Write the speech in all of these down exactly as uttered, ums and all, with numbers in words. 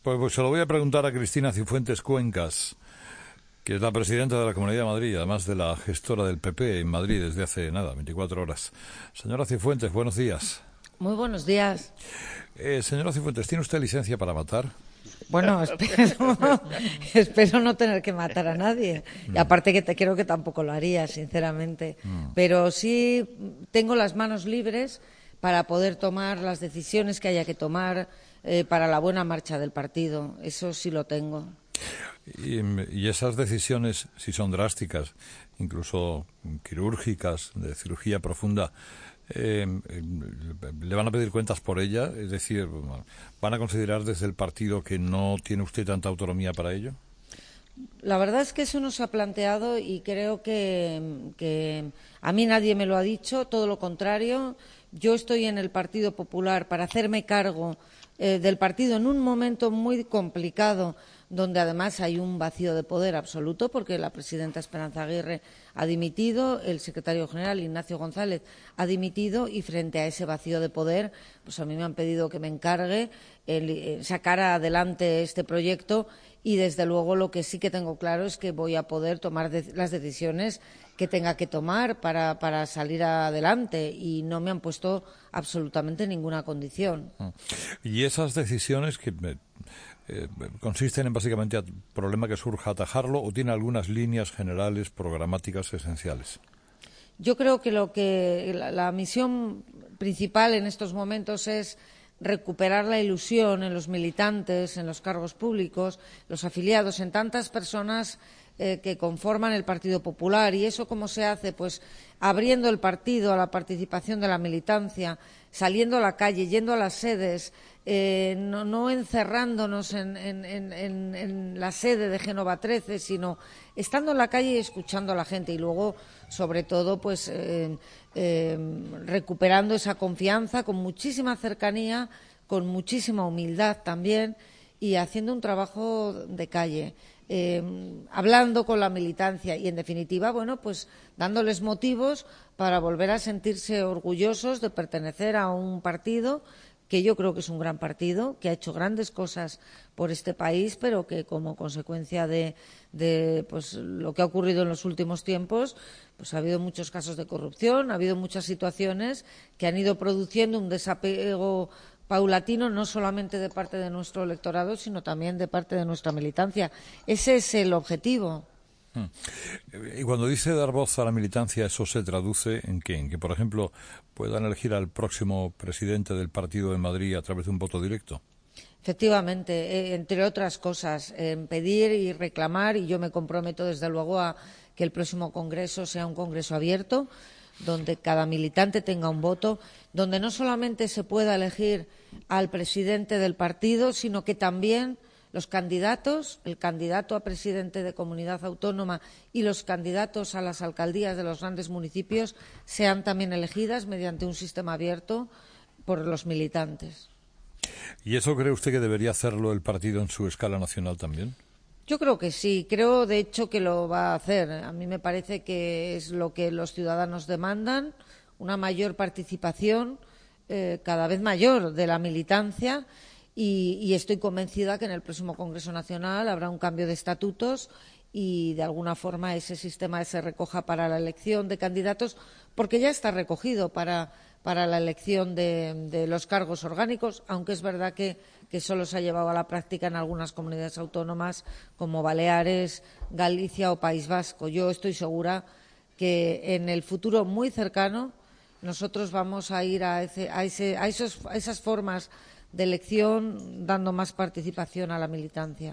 Pues, pues se lo voy a preguntar a Cristina Cifuentes Cuencas, que es la presidenta de la Comunidad de Madrid, además de la gestora del P P en Madrid desde hace nada, veinticuatro horas. Señora Cifuentes, buenos días. Muy buenos días. Eh, señora Cifuentes, ¿tiene usted licencia para matar? Bueno, espero, espero no tener que matar a nadie. Mm. Y aparte que te creo que tampoco lo haría, sinceramente. Mm. Pero sí tengo las manos libres para poder tomar las decisiones que haya que tomar eh, para la buena marcha del partido. Eso sí lo tengo. Y, y esas decisiones, si son drásticas, incluso quirúrgicas, de cirugía profunda, Eh, ¿le van a pedir cuentas por ella? Es decir, ¿van a considerar desde el partido que no tiene usted tanta autonomía para ello? La verdad es que eso no se ha planteado y creo que, que a mí nadie me lo ha dicho, todo lo contrario. Yo estoy en el Partido Popular para hacerme cargo eh, del partido en un momento muy complicado, donde además hay un vacío de poder absoluto, porque la presidenta Esperanza Aguirre ha dimitido, el secretario general Ignacio González ha dimitido, y frente a ese vacío de poder, pues a mí me han pedido que me encargue el, el sacar adelante este proyecto, y desde luego lo que sí que tengo claro es que voy a poder tomar de, las decisiones que tenga que tomar para, para salir adelante, y no me han puesto absolutamente ninguna condición. Y esas decisiones que eh, consisten en básicamente el problema que surja atajarlo, o tiene algunas líneas generales programáticas esenciales. Yo creo que lo que la, la misión principal en estos momentos es recuperar la ilusión en los militantes, en los cargos públicos, los afiliados, en tantas personas eh, que conforman el Partido Popular. ¿Y eso cómo se hace? Pues abriendo el partido a la participación de la militancia, saliendo a la calle, yendo a las sedes, eh, no, no encerrándonos en, en, en, en la sede de Génova trece, sino estando en la calle y escuchando a la gente, y luego, sobre todo, pues eh, eh, recuperando esa confianza con muchísima cercanía, con muchísima humildad también, y haciendo un trabajo de calle, eh, hablando con la militancia y, en definitiva, bueno, pues dándoles motivos para volver a sentirse orgullosos de pertenecer a un partido que yo creo que es un gran partido, que ha hecho grandes cosas por este país, pero que como consecuencia de, de pues, lo que ha ocurrido en los últimos tiempos, pues ha habido muchos casos de corrupción, ha habido muchas situaciones que han ido produciendo un desapego paulatino, no solamente de parte de nuestro electorado, sino también de parte de nuestra militancia. Ese es el objetivo. Y cuando dice dar voz a la militancia, ¿eso se traduce en qué? ¿En que, por ejemplo, puedan elegir al próximo presidente del partido en Madrid a través de un voto directo? Efectivamente, eh, entre otras cosas, en eh, pedir y reclamar, y yo me comprometo desde luego a que el próximo congreso sea un congreso abierto, donde cada militante tenga un voto, donde no solamente se pueda elegir al presidente del partido, sino que también los candidatos, el candidato a presidente de comunidad autónoma y los candidatos a las alcaldías de los grandes municipios sean también elegidas mediante un sistema abierto por los militantes. ¿Y eso cree usted que debería hacerlo el partido en su escala nacional también? Yo creo que sí, creo de hecho que lo va a hacer. A mí me parece que es lo que los ciudadanos demandan, una mayor participación eh, cada vez mayor de la militancia. Y, y estoy convencida que en el próximo Congreso Nacional habrá un cambio de estatutos y, de alguna forma, ese sistema se recoja para la elección de candidatos, porque ya está recogido para, para la elección de, de los cargos orgánicos, aunque es verdad que, que solo se ha llevado a la práctica en algunas comunidades autónomas como Baleares, Galicia o País Vasco. Yo estoy segura que en el futuro muy cercano nosotros vamos a ir a, ese, a, ese, a, esos, a esas formas de elección, dando más participación a la militancia.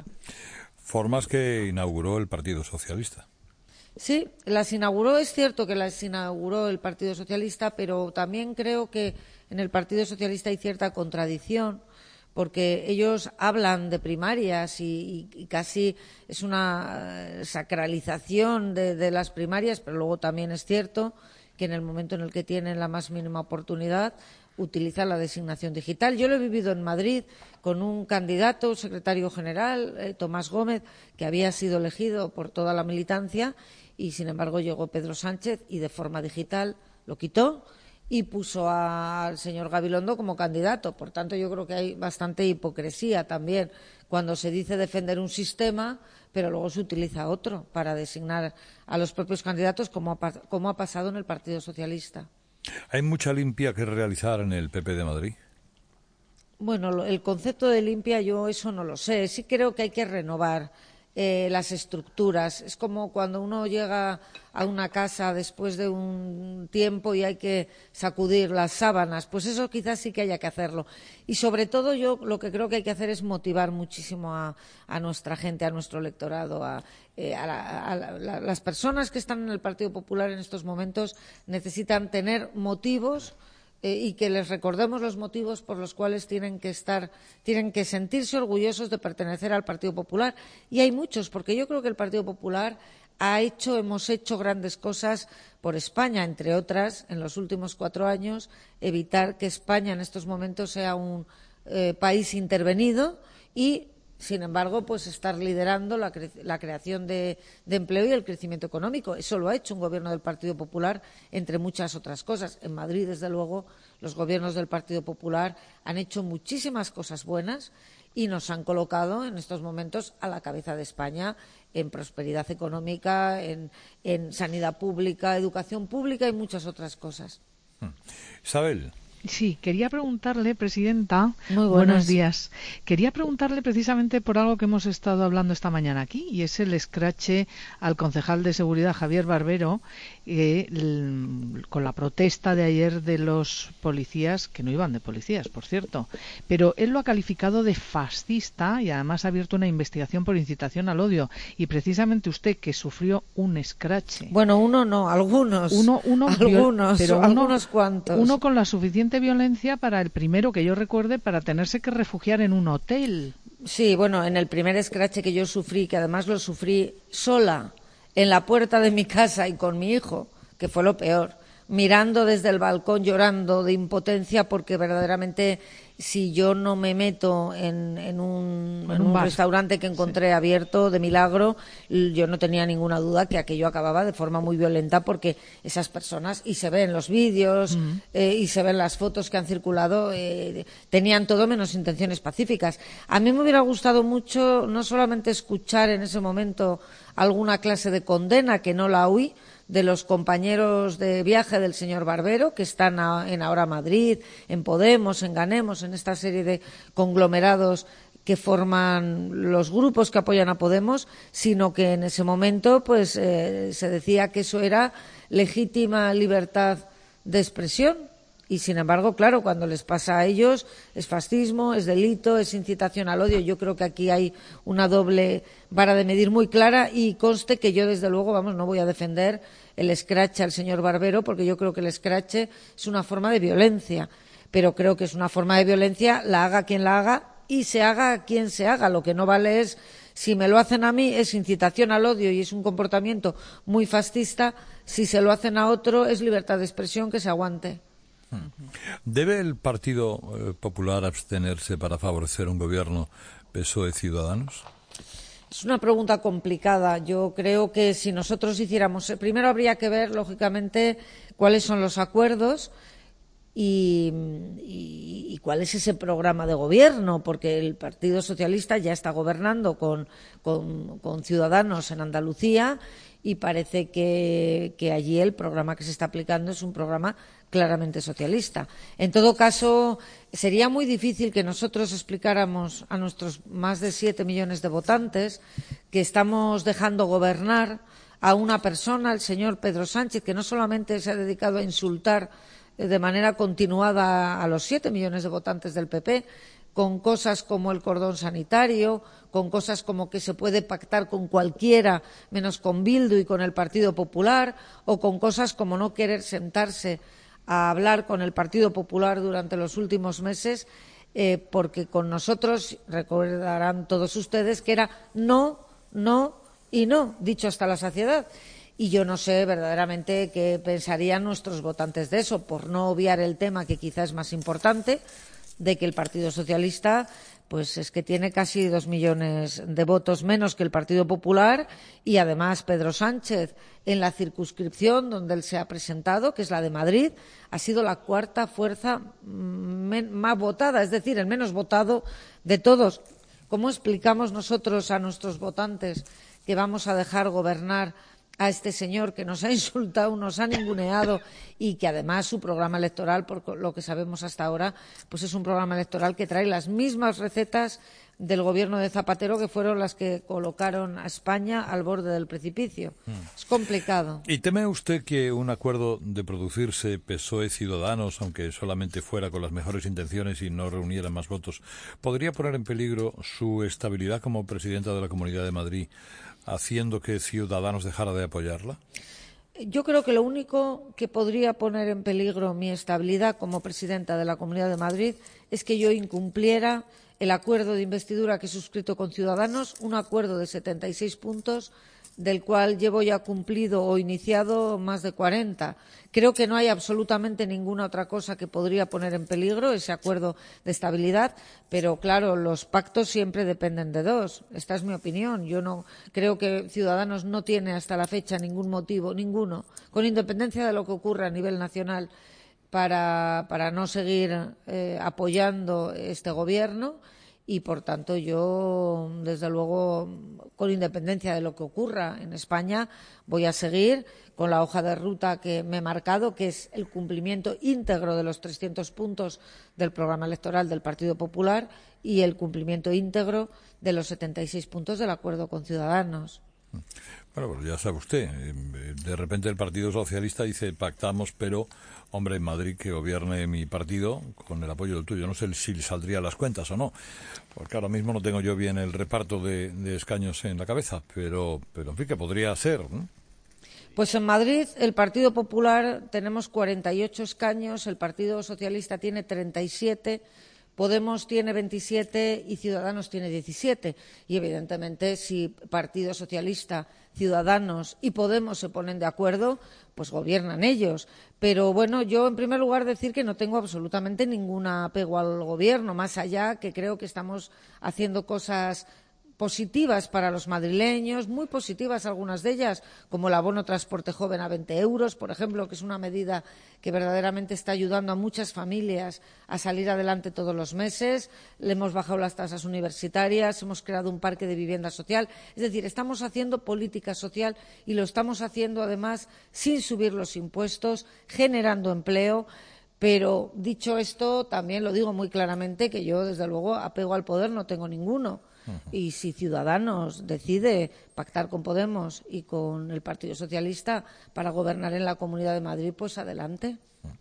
Formas que inauguró el Partido Socialista. Sí, las inauguró, es cierto que las inauguró el Partido Socialista, pero también creo que en el Partido Socialista hay cierta contradicción, porque ellos hablan de primarias y, y, y casi es una sacralización de, de las primarias, pero luego también es cierto que en el momento en el que tienen la más mínima oportunidad utiliza la designación digital. Yo lo he vivido en Madrid con un candidato, secretario general, eh, Tomás Gómez, que había sido elegido por toda la militancia, y sin embargo llegó Pedro Sánchez y de forma digital lo quitó, y puso al señor Gabilondo como candidato. Por tanto, yo creo que hay bastante hipocresía también cuando se dice defender un sistema, pero luego se utiliza otro para designar a los propios candidatos, como ha, como ha pasado en el Partido Socialista. ¿Hay mucha limpia que realizar en el P P de Madrid? Bueno, el concepto de limpia yo eso no lo sé. Sí creo que hay que renovar eh, las estructuras. Es como cuando uno llega a una casa después de un tiempo y hay que sacudir las sábanas. Pues eso quizás sí que haya que hacerlo. Y sobre todo yo lo que creo que hay que hacer es motivar muchísimo a, a nuestra gente, a nuestro electorado, a, eh, a, la, a la, la, las personas que están en el Partido Popular en estos momentos necesitan tener motivos eh, y que les recordemos los motivos por los cuales tienen que estar, tienen que sentirse orgullosos de pertenecer al Partido Popular. Y hay muchos, porque yo creo que el Partido Popular ha hecho, hemos hecho grandes cosas por España, entre otras, en los últimos cuatro años, evitar que España en estos momentos sea un eh, país intervenido y, sin embargo, pues estar liderando la, cre la creación de, de empleo y el crecimiento económico. Eso lo ha hecho un gobierno del Partido Popular, entre muchas otras cosas. En Madrid, desde luego, los gobiernos del Partido Popular han hecho muchísimas cosas buenas y nos han colocado en estos momentos a la cabeza de España en prosperidad económica, en, en sanidad pública, educación pública y muchas otras cosas. Isabel. Sí, quería preguntarle, Presidenta, Muy buenos días. Quería preguntarle precisamente por algo que hemos estado hablando esta mañana aquí, y es el escrache al concejal de Seguridad, Javier Barbero, eh, el, con la protesta de ayer de los policías, que no iban de policías, por cierto, pero él lo ha calificado de fascista y además ha abierto una investigación por incitación al odio. Y precisamente usted, que sufrió un escrache. Bueno, uno no, algunos. Uno, uno algunos, pero uno, algunos cuantos. Uno con la suficiente violencia para el primero que yo recuerde para tenerse que refugiar en un hotel. Sí, bueno, en el primer escrache que yo sufrí, que además lo sufrí sola, en la puerta de mi casa y con mi hijo, que fue lo peor, mirando desde el balcón, llorando de impotencia, porque verdaderamente si yo no me meto en, en un, en un restaurante que encontré sí. abierto de milagro, yo no tenía ninguna duda que aquello acababa de forma muy violenta, porque esas personas, y se ven los vídeos mm. eh, y se ven las fotos que han circulado, eh, tenían todo menos intenciones pacíficas. A mí me hubiera gustado mucho no solamente escuchar en ese momento alguna clase de condena, que no la oí, de los compañeros de viaje del señor Barbero, que están a, en Ahora Madrid, en Podemos, en Ganemos, en esta serie de conglomerados que forman los grupos que apoyan a Podemos, sino que en ese momento pues eh, se decía que eso era legítima libertad de expresión. Y, sin embargo, claro, cuando les pasa a ellos es fascismo, es delito, es incitación al odio. Yo creo que aquí hay una doble vara de medir muy clara, y conste que yo, desde luego, vamos, no voy a defender el escrache al señor Barbero, porque yo creo que el escrache es una forma de violencia. Pero creo que es una forma de violencia, la haga quien la haga y se haga quien se haga. Lo que no vale es, si me lo hacen a mí, es incitación al odio y es un comportamiento muy fascista. Si se lo hacen a otro, es libertad de expresión, que se aguante. ¿Debe el Partido Popular abstenerse para favorecer un gobierno P S O E Ciudadanos? Es una pregunta complicada. Yo creo que si nosotros hiciéramos... Primero habría que ver, lógicamente, cuáles son los acuerdos y, y, y cuál es ese programa de gobierno, porque el Partido Socialista ya está gobernando con, con, con Ciudadanos en Andalucía, y parece que, que allí el programa que se está aplicando es un programa claramente socialista. En todo caso, sería muy difícil que nosotros explicáramos a nuestros más de siete millones de votantes que estamos dejando gobernar a una persona, el señor Pedro Sánchez, que no solamente se ha dedicado a insultar de manera continuada a los siete millones de votantes del P P, con cosas como el cordón sanitario, con cosas como que se puede pactar con cualquiera menos con Bildu y con el Partido Popular, o con cosas como no querer sentarse a hablar con el Partido Popular durante los últimos meses, eh, porque con nosotros, recordarán todos ustedes, que era no, no y no, dicho hasta la saciedad. Y yo no sé verdaderamente qué pensarían nuestros votantes de eso, por no obviar el tema que quizá es más importante, de que el Partido Socialista pues es que tiene casi dos millones de votos menos que el Partido Popular, y además Pedro Sánchez, en la circunscripción donde él se ha presentado, que es la de Madrid, ha sido la cuarta fuerza más votada, es decir, el menos votado de todos. ¿Cómo explicamos nosotros a nuestros votantes que vamos a dejar gobernar a este señor que nos ha insultado, nos ha ninguneado, y que además su programa electoral, por lo que sabemos hasta ahora, pues es un programa electoral que trae las mismas recetas del gobierno de Zapatero, que fueron las que colocaron a España al borde del precipicio? Mm. Es complicado. ¿Y teme usted que un acuerdo de producirse P S O E-Ciudadanos, aunque solamente fuera con las mejores intenciones y no reuniera más votos, podría poner en peligro su estabilidad como presidenta de la Comunidad de Madrid, haciendo que Ciudadanos dejara de apoyarla? Yo creo que lo único que podría poner en peligro mi estabilidad como presidenta de la Comunidad de Madrid es que yo incumpliera el acuerdo de investidura que he suscrito con Ciudadanos, un acuerdo de setenta y seis puntos, del cual llevo ya cumplido o iniciado más de cuarenta. Creo que no hay absolutamente ninguna otra cosa que podría poner en peligro ese acuerdo de estabilidad, pero claro, los pactos siempre dependen de dos. Esta es mi opinión. Yo no creo que Ciudadanos no tiene hasta la fecha ningún motivo, ninguno, con independencia de lo que ocurra a nivel nacional, para, para no seguir eh, apoyando este gobierno. Y, por tanto, yo, desde luego, con independencia de lo que ocurra en España, voy a seguir con la hoja de ruta que me he marcado, que es el cumplimiento íntegro de los trescientos puntos del programa electoral del Partido Popular y el cumplimiento íntegro de los setenta y seis puntos del acuerdo con Ciudadanos. Bueno, pues ya sabe usted, de repente el Partido Socialista dice pactamos, pero, hombre, en Madrid que gobierne mi partido con el apoyo del tuyo. No sé si saldría las cuentas o no, porque ahora mismo no tengo yo bien el reparto de, de escaños en la cabeza, pero, pero en fin, que podría ser, ¿no? Pues en Madrid el Partido Popular tenemos cuarenta y ocho escaños, el Partido Socialista tiene treinta y siete, Podemos tiene veintisiete y Ciudadanos tiene diecisiete. Y, evidentemente, si Partido Socialista, Ciudadanos y Podemos se ponen de acuerdo, pues gobiernan ellos. Pero, bueno, yo, en primer lugar, decir que no tengo absolutamente ningún apego al gobierno, más allá que creo que estamos haciendo cosas positivas para los madrileños, muy positivas algunas de ellas, como el abono transporte joven a veinte euros, por ejemplo, que es una medida que verdaderamente está ayudando a muchas familias a salir adelante todos los meses. Le hemos bajado las tasas universitarias, hemos creado un parque de vivienda social. Es decir, estamos haciendo política social y lo estamos haciendo, además, sin subir los impuestos, generando empleo. Pero, dicho esto, también lo digo muy claramente que yo, desde luego, apego al poder no tengo ninguno. Y si Ciudadanos decide pactar con Podemos y con el Partido Socialista para gobernar en la Comunidad de Madrid, pues adelante.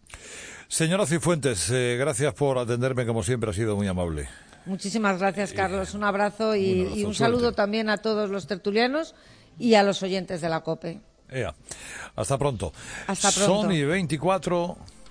Señora Cifuentes, eh, gracias por atenderme, como siempre, ha sido muy amable. Muchísimas gracias, Carlos. Un abrazo y un, abrazo, y un saludo suerte. También a todos los tertulianos y a los oyentes de la COPE. Ea. Hasta pronto. Hasta pronto. Son y veinticuatro...